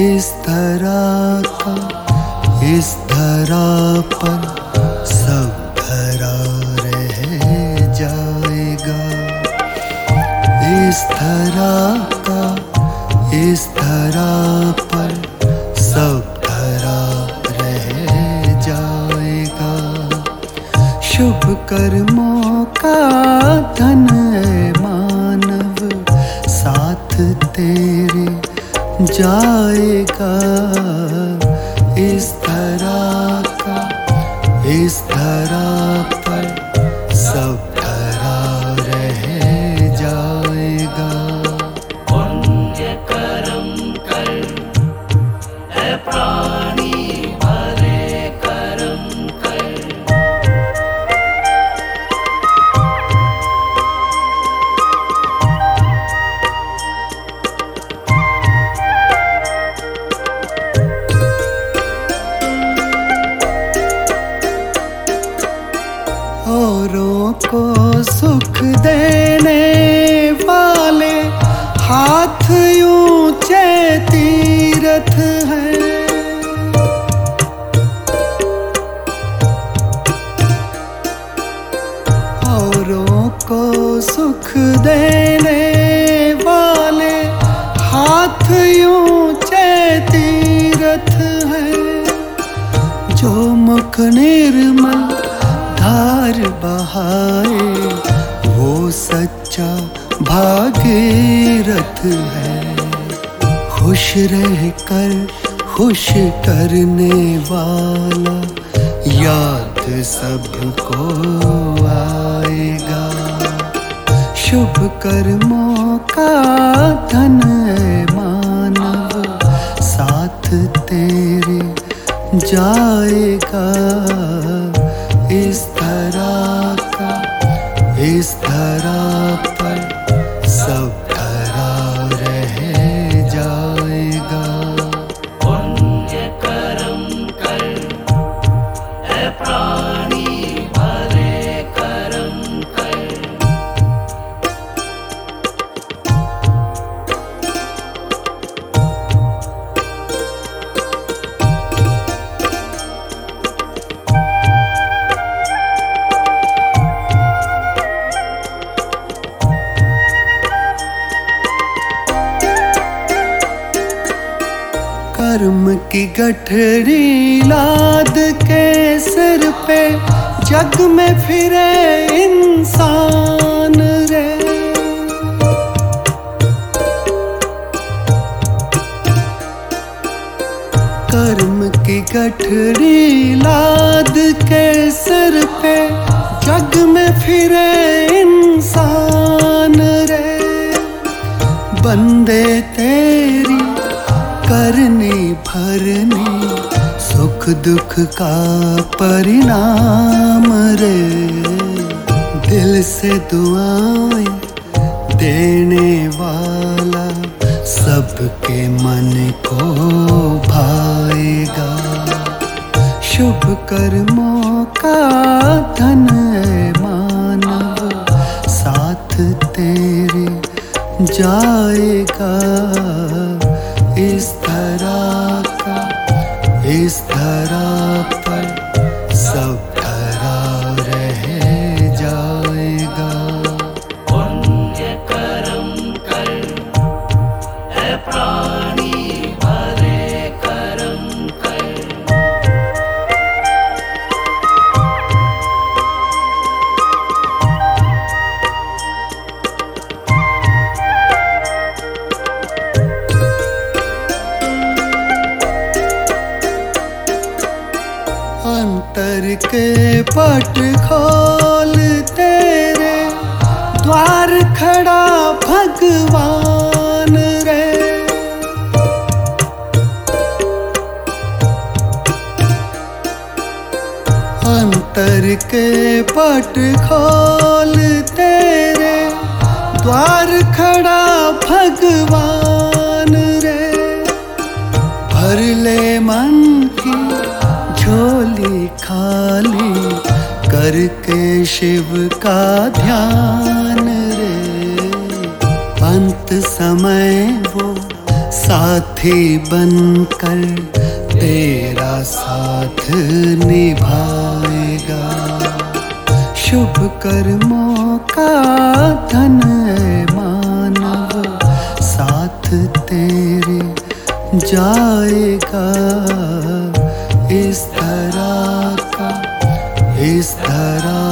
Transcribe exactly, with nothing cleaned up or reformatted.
इस धरा का, इस धरा पर सब धरा रह जाएगा। इस धरा का, इस धरा पर सब धरा रह जाएगा। शुभ कर्मों का धन है मानव, साथ तेरे जाएगा। इस धरा का, इस धरा पर सब धरा रह जाएगा। पुण्य कर्म कर ऐ प्राणी, भले कर्म कर। औरों को सुख देने वाले हाथ ऊंचे तीरथ हैं। औरों को सुख देने वाले हाथ ऊंचे तीरथ हैं। जो मुख निर्मल धार बहाए वो सच्चा भागीरथ है। खुश रह कर खुश करने वाला याद सबको आएगा। शुभ कर्मों का धन है मानव, साथ तेरे जाएगा। इस धरा का, इस धरा पर सब धरा रह जाएगा। पुण्य कर्म कर ऐ प्राणी, भले कर्म कर। कर्म की गठरी लाद के सिर पे जग में फिरे इंसान रे। कर्म की गठरी लाद के सिर पे जग में फिरे इंसान रे। बंदे तेरी करनी भरनी सुख दुख का परिणाम रे। दिल से दुआएं देने वाला सबके मन को भाएगा। शुभ कर्मों का धन है मानव, साथ तेरे जाएगा। इस धरा का, इस धरा पर सब धरा रह जाएगा। पुण्य कर्म कर ऐ प्राणी, भले कर्म कर। अंतर के पट खोल तेरे द्वार खड़ा भगवान रे। अंतर के पट खोल तेरे द्वार खड़ा भगवान रे। भर ले मन की झोली खाली करके शिव का ध्यान रे। अंत समय वो साथी बनकर तेरा साथ निभाएगा। शुभ कर्मों का धन है मानव, साथ तेरे जाएगा। इस धरा का, इस धरा